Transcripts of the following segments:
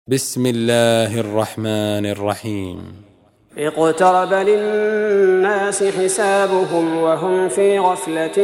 بسم الله الرحمن الرحيم. اقترب للناس حسابهم وهم في غفلة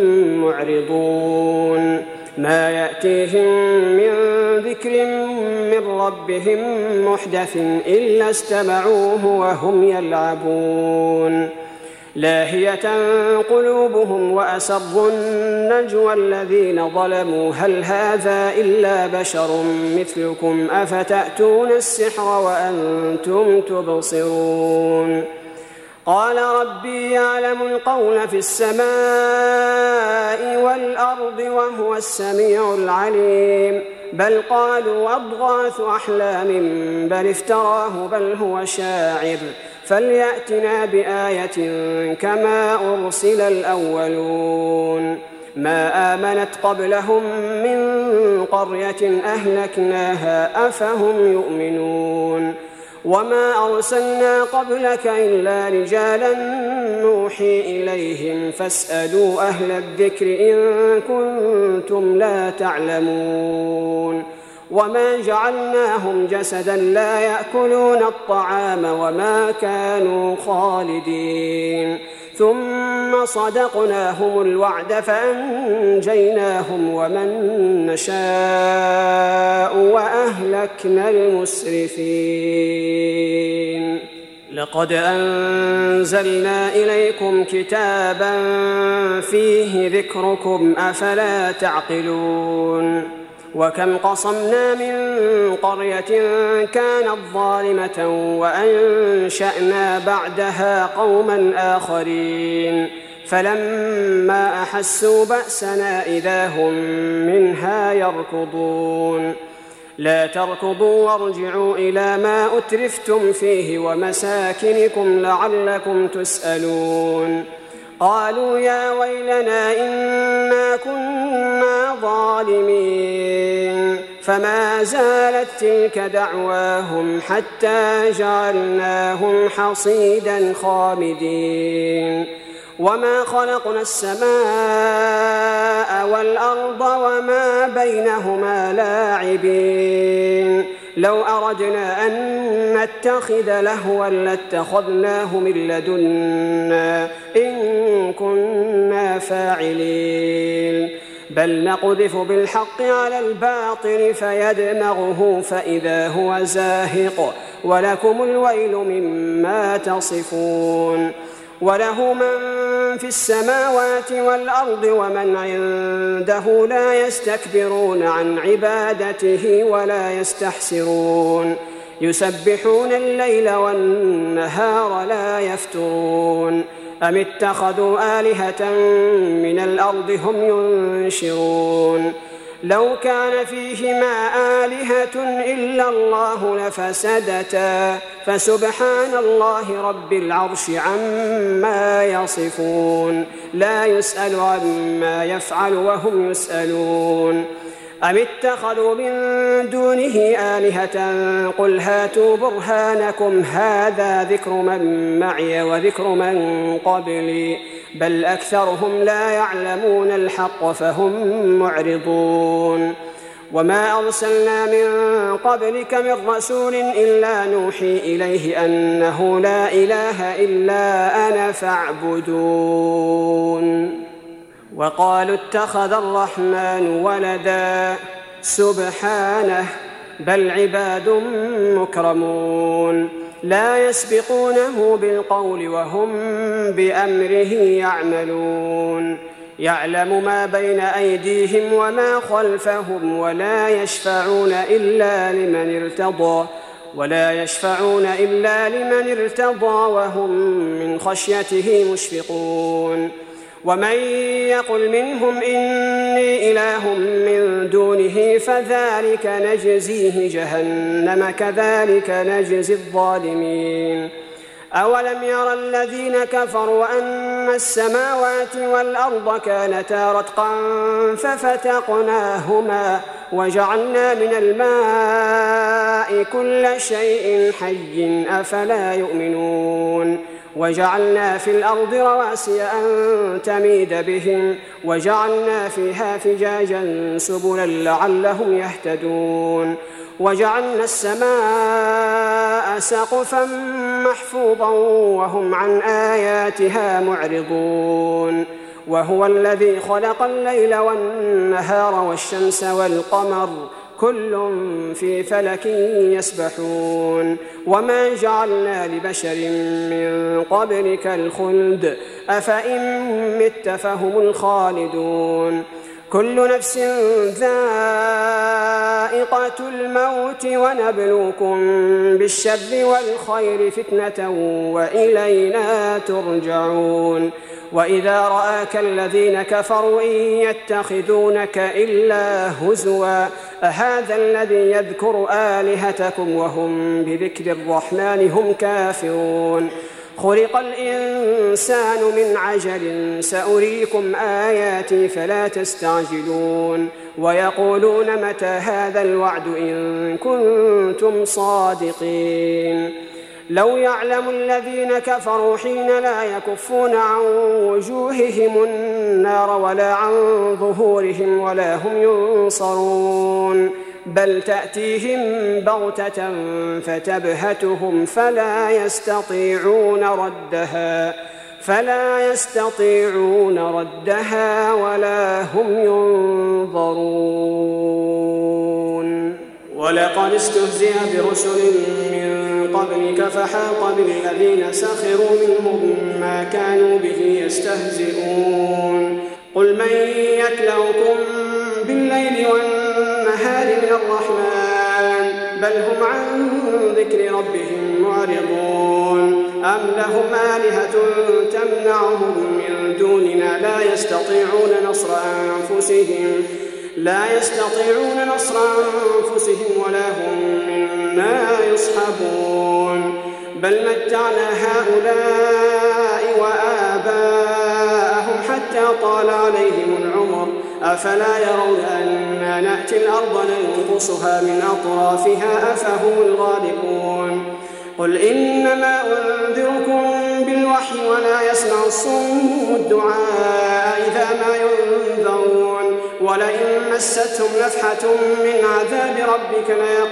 معرضون ما يأتيهم من ذكر من ربهم محدث إلا استمعوه وهم يلعبون لاهية قلوبهم وأسروا النجوى الذين ظلموا هل هذا إلا بشر مثلكم أفتأتون السحر وأنتم تبصرون قال ربي يعلم القول في السماء والأرض وهو السميع العليم بل قالوا أضغاث أحلام بل افتراه بل هو شاعر فليأتنا بآية كما أرسل الأولون ما آمنت قبلهم من قرية أهلكناها أفهم يؤمنون وما أرسلنا قبلك إلا رجالا نوحي إليهم فاسألوا أهل الذكر إن كنتم لا تعلمون وما جعلناهم جسدا لا يأكلون الطعام وما كانوا خالدين ثم صدقناهم الوعد فأنجيناهم ومن نشاء وأهلكنا المسرفين لقد أنزلنا إليكم كتابا فيه ذكركم أفلا تعقلون وكم قصمنا من قرية كانت ظالمة وأنشأنا بعدها قوما آخرين فلما أحسوا بأسنا إذا هم منها يركضون لا تركضوا وارجعوا إلى ما أترفتم فيه ومساكنكم لعلكم تسألون قالوا يا ويلنا إنا كنا ظالمين فما زالت تلك دعواهم حتى جعلناهم حصيدا خامدين وما خلقنا السماء والأرض وما بينهما لاعبين لو أردنا أن نتخذ لهوا لاتخذناه من لدنا إن كنا فاعلين بل نقذف بالحق على الباطل فيدمغه فإذا هو زاهق ولكم الويل مما تصفون وله من في السماوات والأرض ومن عنده لا يستكبرون عن عبادته ولا يستحسرون يسبحون الليل والنهار لا يفترون أم اتخذوا آلهة من الأرض هم ينشرون لو كان فيهما آلهة إلا الله لفسدتا فسبحان الله رب العرش عما يصفون لا يسأل عما يفعل وهم يسألون أم اتخذوا من دونه آلهة قل هاتوا برهانكم هذا ذكر من معي وذكر من قبلي بل أكثرهم لا يعلمون الحق فهم معرضون وما أرسلنا من قبلك من رسول إلا نوحي إليه أنه لا إله إلا أنا فاعبدون وقالوا اتخذ الرحمن ولدا سبحانه بل عباد مكرمون لا يسبقونه بالقول وهم بأمره يعملون يعلم ما بين أيديهم وما خلفهم ولا يشفعون إلا لمن ارتضى وهم من خشيته مشفقون ومن يقل منهم إني إله من دونه فذلك نجزيه جهنم كذلك نجزي الظالمين أولم يرى الذين كفروا أن السماوات والأرض كانتا رتقا ففتقناهما وجعلنا من الماء كل شيء حي أفلا يؤمنون وجعلنا في الأرض رواسي أن تميد بهم وجعلنا فيها فجاجا سبلا لعلهم يهتدون وجعلنا السماء سقفا محفوظا وهم عن آياتها معرضون وهو الذي خلق الليل والنهار والشمس والقمر كل في فلك يسبحون وما جعلنا لبشر من قبلك الخلد أفإن مت فهم الخالدون كل نفس ذائقة الموت ونبلوكم بالشر والخير فتنة وإلينا ترجعون وإذا رآك الذين كفروا إن يتخذونك إلا هزوا أهذا الذي يذكر آلهتكم وهم بذكر الرحمن هم كافرون خلق الإنسان من عجل سأريكم آياتي فلا تستعجلون ويقولون متى هذا الوعد إن كنتم صادقين لو يعلم الذين كفروا حين لا يكفون عن وجوههم النار ولا عن ظهورهم ولا هم ينصرون بل تأتيهم بغتة فتبهتهم فلا يستطيعون ردها ولا هم ينظرون ولقد استهزئ برسل من قبلك فحاق بالذين سخروا منهم ما كانوا به يستهزئون قل من يكلؤكم بالليل والنهار من الرحمن بل هم عن ذكر ربهم معرضون أم لهم آلهة تمنعهم من دوننا لا يستطيعون نصر أنفسهم ولا هم منا يصحبون بل متعنا هؤلاء وآباءهم حتى طال عليهم العمر أفلا يرون أنا نأتي الأرض ننقصها من أطرافها أفهم الغالبون قل إنما أنذركم بالوحي ولا يسمع الصم الدعاء إذا ما ينذرون ولئن مستهم نفحة من عذاب ربك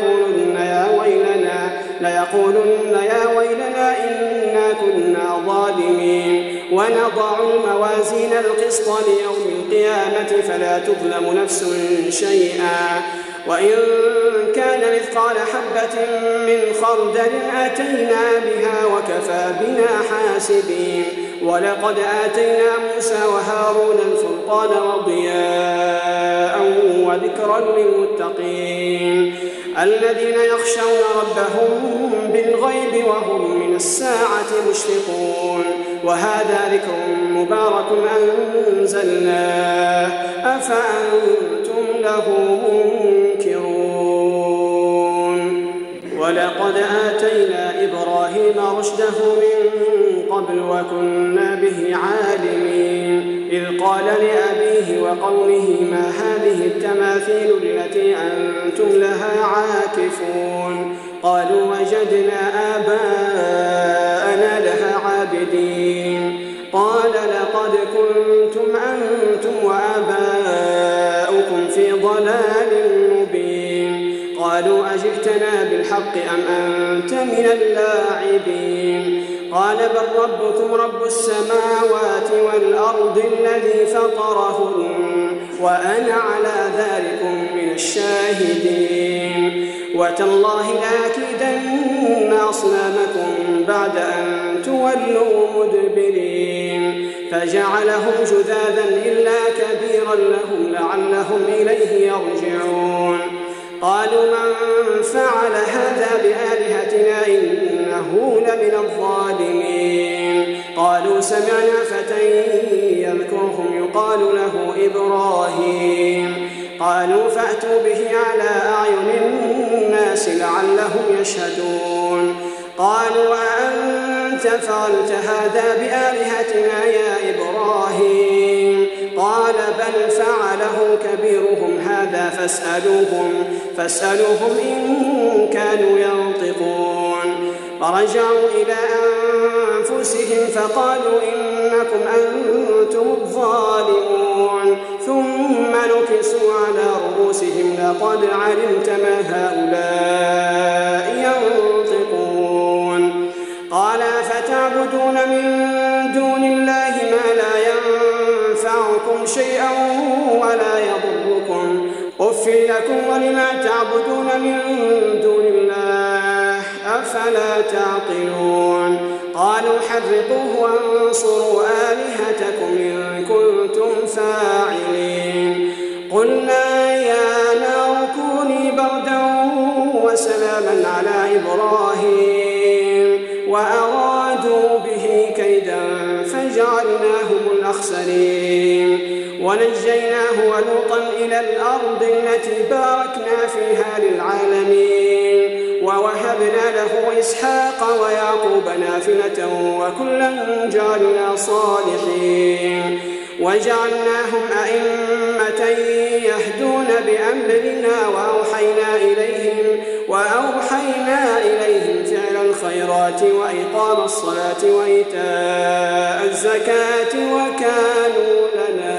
ليقولن يا ويلنا إنا كنا ظالمين ونضع الموازين القسط ليوم القيامة فلا تظلم نفس شيئا وإن كان مثقال حبة من خردل أتينا بها وكفى بنا حاسبين ولقد آتينا موسى وهارون الفرقان وضياء وذكرا للمتقين الذين يخشون ربهم بالغيب وهم من الساعة مشفقون وهذا ذكر مبارك أنزلناه أفأنتم له منكرون ولقد آتينا إبراهيم رشده من قبل وكنا به عالمين إذ قال لأبيه وقومه ما هذه التماثيل التي أنتم لها عاكفون قالوا وجدنا آباءنا لها عابدين قال لقد كنتم أنتم وآباؤكم في ضلال مبين قالوا أجئتنا بالحق أم أنت من اللاعبين قال بل ربكم رب السماوات والأرض الذي فطرهن وأنا على ذلك من الشاهدين وتالله لأكيدن أصنامكم بعد أن تولوا مدبرين فجعلهم جذاذا إلا كبيرا لهم لعلهم إليه يرجعون قالوا من فعل هذا بآلهتنا إنه لمن الظالمين قالوا سمعنا فتى يذكرهم يقال له إبراهيم قالوا فأتوا به على أعين الناس لعلهم يشهدون قالوا أأنت فعلت هذا بآلهتنا يا إبراهيم قال بل فعله كبيرهم هذا فاسألوهم إن كانوا فرجعوا إلى أنفسهم فقالوا إنكم أنتم الظالمون ثم نكسوا على رؤوسهم لقد علمت ما هؤلاء ينطقون قال فتعبدون من دون الله ما لا ينفعكم شيئا ولا يضركم أف لكم ولما تعبدون من دون الله أفلا تعقلون قالوا حرقوه وانصروا آلهتكم إن كنتم فاعلين قلنا يا نار كوني بردا وسلاما على إبراهيم وأرادوا به كيدا فجعلناهم الأخسرين ونجيناه ولوطا إلى الأرض التي باركنا فيها للعالمين ووهبنا له إسحاق ويعقوب نافلة وكلا جعلنا صالحين وجعلناهم أئمة يهدون بأمرنا وأوحينا إليهم فعل الخيرات وإقام الصلاة وإيتاء الزكاة وكانوا لنا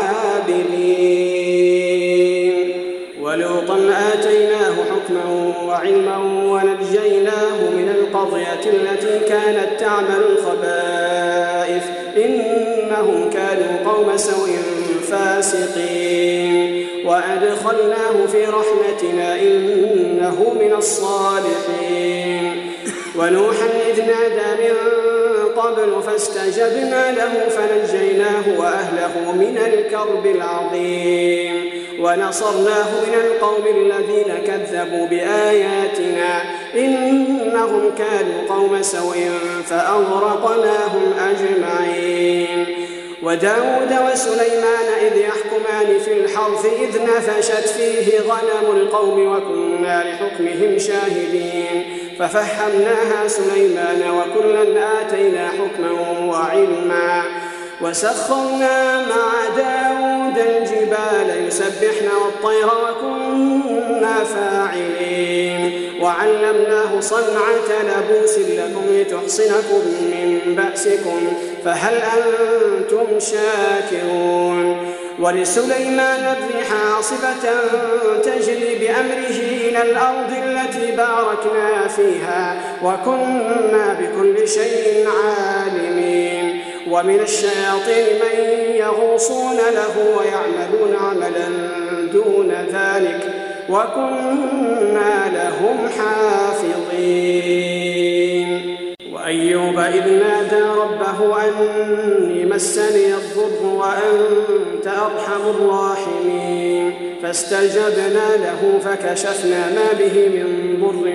عابدين ولوطا آتيناه حكما وعلما ونجيناه من القرية التي كانت تعمل الخبائث إنهم كانوا قوم سوء فاسقين وأدخلناه في رحمتنا إنه من الصالحين ونوحا إذ نادى من قبل فاستجبنا له فنجيناه وأهله من الكرب العظيم ونصرناه من القوم الذين كذبوا بآياتنا إنهم كانوا قوم سوء فأغرقناهم أجمعين وداود وسليمان إذ يحكمان في الحرث إذ نفشت فيه غنم القوم وكنا لحكمهم شاهدين ففهمناها سليمان وكلا آتينا حكما وعلما وسخرنا مع داود الجبال يسبحن والطير وكنا فاعلين وعلمناه صنعة لبوس لكم لتحصنكم من بأسكم فهل أنتم شاكرون ولسليمان الريح عاصفة تجري بأمره إلى الأرض التي باركنا فيها وكنا بكل شيء عالمين ومن الشياطين من يغوصون له ويعملون عملا دون ذلك وكنا لهم حافظين وأيوب إذ نادى ربه أني مسني الضر وأنت أرحم الراحمين فاستجبنا له فكشفنا ما به من ضر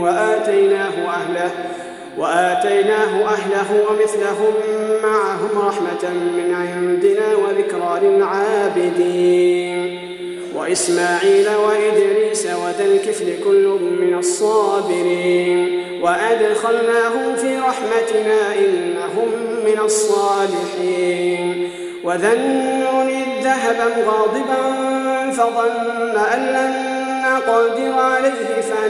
وآتيناه أهله ومثلهم معهم رحمة من عندنا وذكرى للعابدين وإسماعيل وإدريس وذا الكفل كل من الصابرين وأدخلناهم في رحمتنا إنهم من الصالحين وذا النون إذ ذهب مغاضبا فظن أن لن نقدر عليه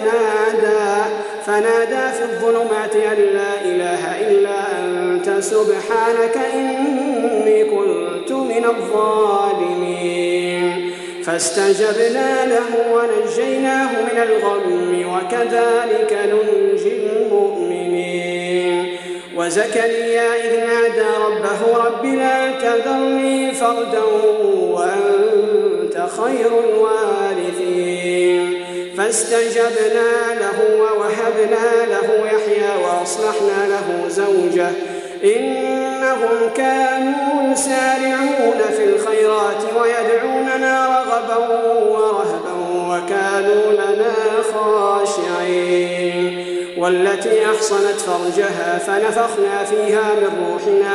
فنادى في الظلمات أن لا إله إلا أنت سبحانك إني كنت من الظالمين فاستجبنا له ونجيناه من الغم وكذلك ننجي المؤمنين وزكريا إذ نادى ربه رب لا تذرني فردا وأنت خير الوارثين فاستجبنا له ووهبنا له يحيى وأصلحنا له زوجه إنهم كانوا يسارعون في الخيرات ويدعوننا رغبا ورهبا وكانوا لنا خاشعين والتي أحصنت فرجها فنفخنا فيها من روحنا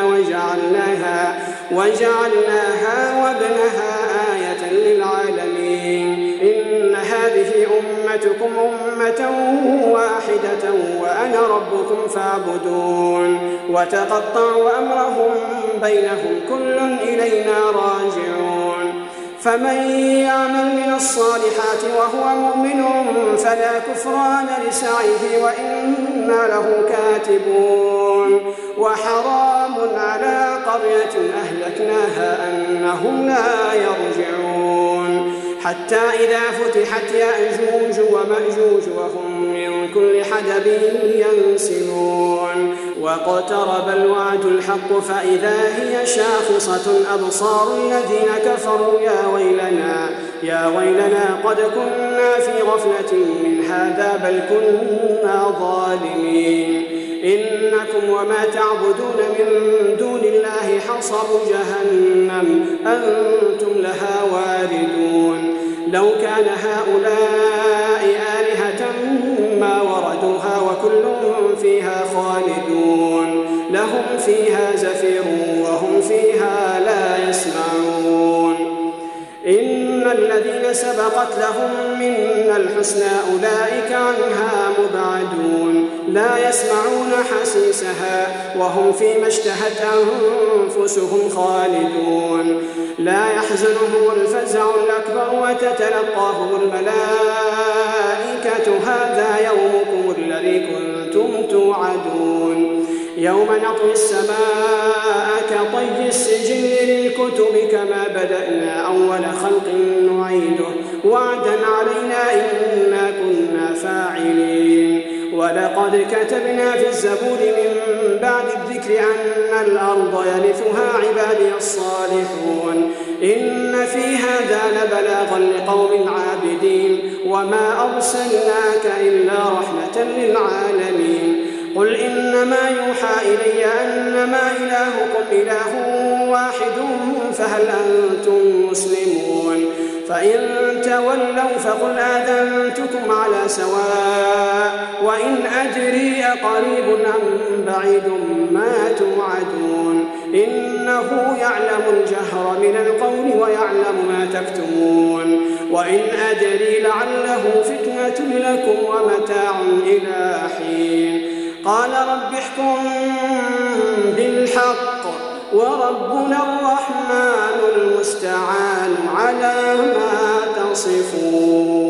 وجعلناها وابنها آية للعالمين إن هذه أمتكم أمة واحدة وأنا ربكم فاعبدون وتقطعوا أمرهم بينهم كل إلينا راجعون فمن يعمل من الصالحات وهو مؤمن فلا كفران لسعيه وإنا وإنا له كاتبون وحرام على قرية أهلكناها أنهم لا يرجعون حتى إذا فتحت يأجوج ومأجوج وهم من كل حدب ينسلون واقترب الوعد الحق فإذا هي شاخصة أبصار الذين كفروا يا ويلنا قد كنا في غفلة من هذا بل كنا ظالمين إنكم وما تعبدون من دون الله حصب جهنم أنتم لها واردون لو كان هؤلاء آلهة ما وردوها وكل فيها خالدون لهم فيها زفير وهم فيها لا يسمعون إن الذين سبقت لهم منا الحسنى أولئك عنها مبعدون لا يسمعون حسيسها وهم فيما اشتهت أنفسهم خالدون لا يحزنهم الفزع الأكبر وتتلقاهم الملائكة هذا يومكم الذي كنتم توعدون يوم نطوي السماء كطي السجل للكتب كما بدأنا أول خلق نعيده وعدا علينا إنا كنا فاعلين ولقد كتبنا في الزبور من بعد الذكر أن الأرض يرثها عبادي الصالحون إن في هذا لبلاغا لقوم عابدين وما أرسلناك إلا رحمة للعالمين قل إنما يوحى إلي أنما إلهكم إله واحد فهل أنتم مسلمون فإن تولوا فقل آذنتكم على سواء وإن أدري أقريب أم بعيد ما توعدون إنه يعلم الجهر من القول ويعلم ما تكتمون وإن أدري لعله فتنة لكم ومتاع إلى حين قال رب احكم بالحق وربنا الرحمن المستعان على ما تصفون